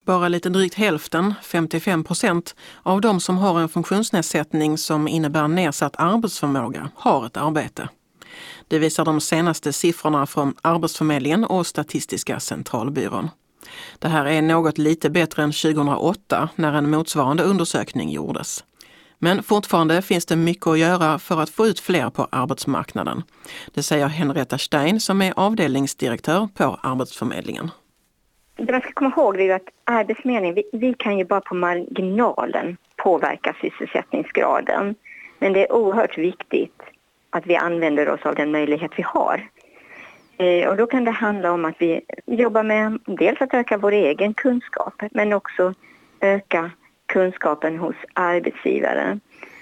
bara lite drygt hälften, 55%, av de som har en funktionsnedsättning som innebär nedsatt arbetsförmåga har ett arbete. Det visar de senaste siffrorna från Arbetsförmedlingen och Statistiska centralbyrån. Det här är något lite bättre än 2008 när en motsvarande undersökning gjordes. Men fortfarande finns det mycket att göra för att få ut fler på arbetsmarknaden. Det säger Henrietta Stein som är avdelningsdirektör på Arbetsförmedlingen. Det man ska komma ihåg är att Arbetsförmedlingen, vi kan ju bara på marginalen påverka sysselsättningsgraden. Men det är oerhört viktigt att vi använder oss av den möjlighet vi har. Och då kan det handla om att vi jobbar med dels att öka vår egen kunskap men också öka kunskapen hos arbetsgivare.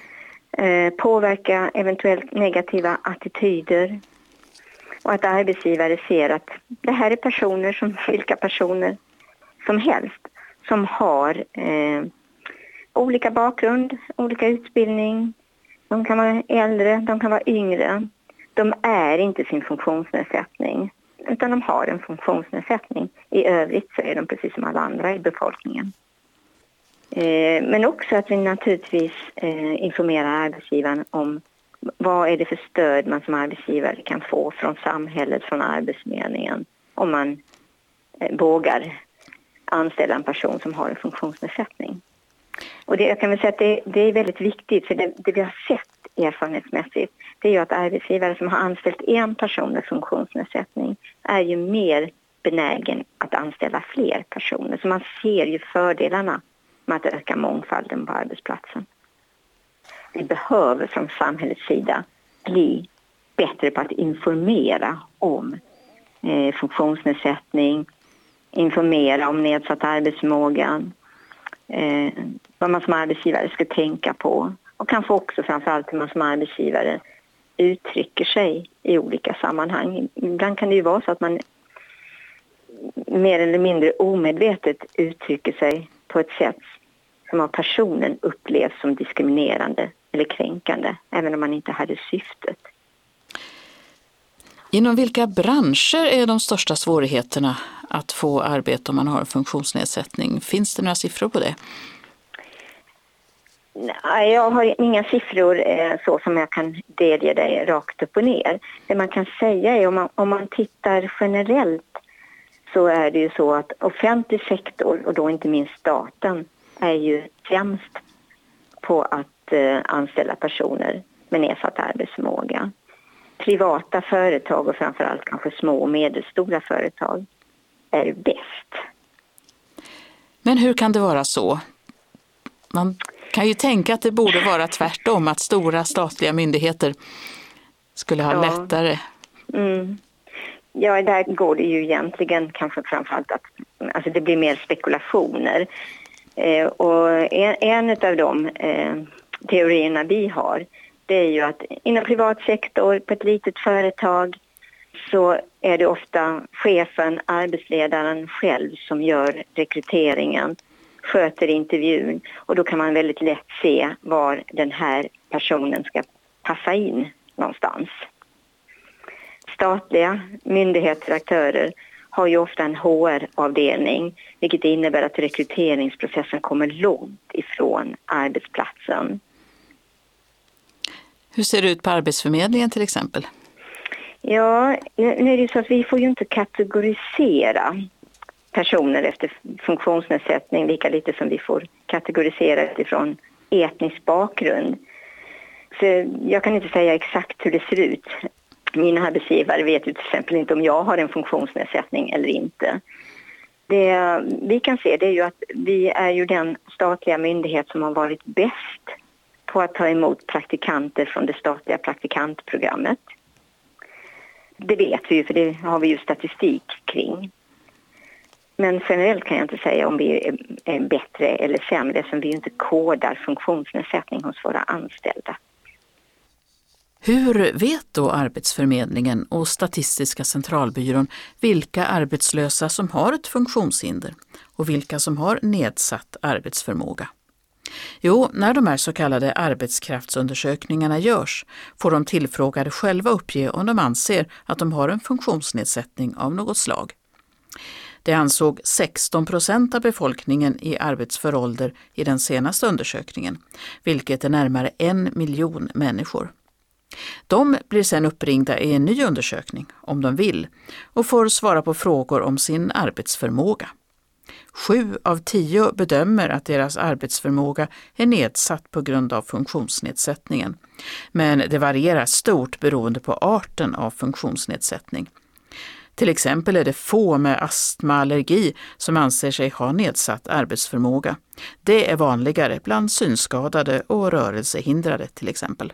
Påverka eventuellt negativa attityder och att arbetsgivare ser att det här är personer som vilka personer som helst som har olika bakgrund, olika utbildning. De kan vara äldre, de kan vara yngre. De är inte sin funktionsnedsättning utan de har en funktionsnedsättning. I övrigt så är de precis som alla andra i befolkningen. Men också att vi naturligtvis informerar arbetsgivaren om vad är det för stöd man som arbetsgivare kan få från samhället, från Arbetsförmedlingen om man vågar anställa en person som har en funktionsnedsättning. Och jag kan väl säga att det är väldigt viktigt för det vi har sett erfarenhetsmässigt det är ju att arbetsgivare som har anställt en person med funktionsnedsättning är ju mer benägen att anställa fler personer. Så man ser ju fördelarna med att öka mångfalden på arbetsplatsen. Vi behöver från samhällets sida bli bättre på att informera om funktionsnedsättning, informera om nedsatt arbetsförmåga, vad man som arbetsgivare ska tänka på och kanske också framförallt hur man som arbetsgivare uttrycker sig i olika sammanhang. Ibland kan det ju vara så att man mer eller mindre omedvetet uttrycker sig på ett sätt som av personen upplevs som diskriminerande eller kränkande, även om man inte hade syftet. Inom vilka branscher är de största svårigheterna att få arbete om man har en funktionsnedsättning? Finns det några siffror på det? Nej, jag har inga siffror så som jag kan delge dig rakt upp och ner. Det man kan säga är om man tittar generellt så är det ju så att offentlig sektor och då inte minst staten är ju främst på att anställa personer med nedsatt arbetsförmåga. Privata företag och framförallt kanske små och medelstora företag är bäst. Men hur kan det vara så? Man kan ju tänka att det borde vara tvärtom, att stora statliga myndigheter skulle ha lättare. Ja, där går det ju egentligen kanske framförallt att alltså det blir mer spekulationer. Och en av de teorierna vi har, det är ju att inom privat sektor på ett litet företag så är det ofta chefen, arbetsledaren själv som gör rekryteringen, sköter intervjun och då kan man väldigt lätt se var den här personen ska passa in någonstans. Statliga myndigheter och aktörer har ju ofta en HR-avdelning, vilket innebär att rekryteringsprocessen kommer långt ifrån arbetsplatsen. Hur ser det ut på Arbetsförmedlingen till exempel? Ja, nu är det ju så att vi får ju inte kategorisera personer efter funktionsnedsättning lika lite som vi får kategorisera utifrån etnisk bakgrund. Så jag kan inte säga exakt hur det ser ut. Mina arbetsgivare vet ju till exempel inte om jag har en funktionsnedsättning eller inte. Det vi kan se det är ju att vi är ju den statliga myndighet som har varit bäst på att ta emot praktikanter från det statliga praktikantprogrammet. Det vet vi ju för det har vi ju statistik kring. Men generellt kan jag inte säga om vi är bättre eller sämre som vi inte kodar funktionsnedsättning hos våra anställda. Hur vet då Arbetsförmedlingen och Statistiska centralbyrån vilka arbetslösa som har ett funktionshinder och vilka som har nedsatt arbetsförmåga? Jo, när de här så kallade arbetskraftsundersökningarna görs får de tillfrågade själva uppge om de anser att de har en funktionsnedsättning av något slag. Det ansåg 16% av befolkningen i arbetsför ålder i den senaste undersökningen, vilket är närmare 1 miljon människor. De blir sedan uppringda i en ny undersökning, om de vill, och får svara på frågor om sin arbetsförmåga. 7 av 10 bedömer att deras arbetsförmåga är nedsatt på grund av funktionsnedsättningen. Men det varierar stort beroende på arten av funktionsnedsättning. Till exempel är det få med astma-allergi som anser sig ha nedsatt arbetsförmåga. Det är vanligare bland synskadade och rörelsehindrade till exempel.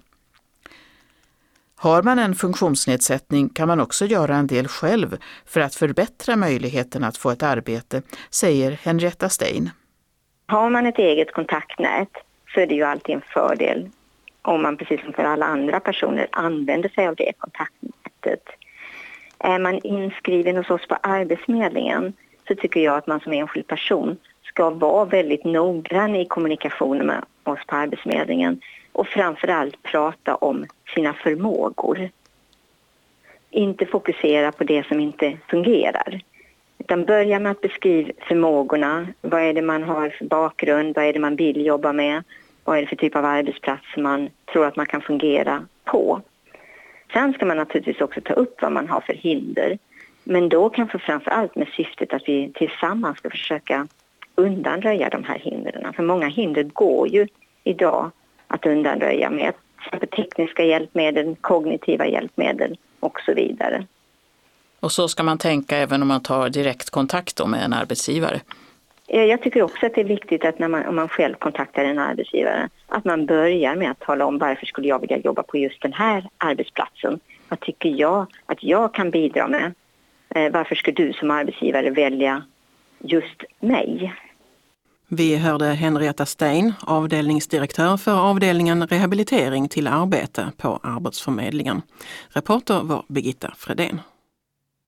Har man en funktionsnedsättning kan man också göra en del själv för att förbättra möjligheten att få ett arbete, säger Henrietta Stein. Har man ett eget kontaktnät så är det ju alltid en fördel om man precis som för alla andra personer använder sig av det kontaktnätet. Är man inskriven hos oss på Arbetsförmedlingen så tycker jag att man som enskild person ska vara väldigt noggrann i kommunikationen med oss på Arbetsförmedlingen och framförallt prata om sina förmågor. Inte fokusera på det som inte fungerar. Utan börja med att beskriva förmågorna. Vad är det man har för bakgrund? Vad är det man vill jobba med? Vad är det för typ av arbetsplats man tror att man kan fungera på? Sen ska man naturligtvis också ta upp vad man har för hinder. Men då kanske framförallt med syftet att vi tillsammans ska försöka undanröja de här hindren. För många hinder går ju idag att undanröja med tekniska hjälpmedel, kognitiva hjälpmedel och så vidare. Och så ska man tänka även om man tar direktkontakt med en arbetsgivare. Jag tycker också att det är viktigt att om man själv kontaktar en arbetsgivare att man börjar med att tala om varför skulle jag vilja jobba på just den här arbetsplatsen. Vad tycker jag att jag kan bidra med? Varför ska du som arbetsgivare välja just mig? Vi hörde Henrietta Stein, avdelningsdirektör för avdelningen rehabilitering till arbete på Arbetsförmedlingen. Reporter var Birgitta Fredén.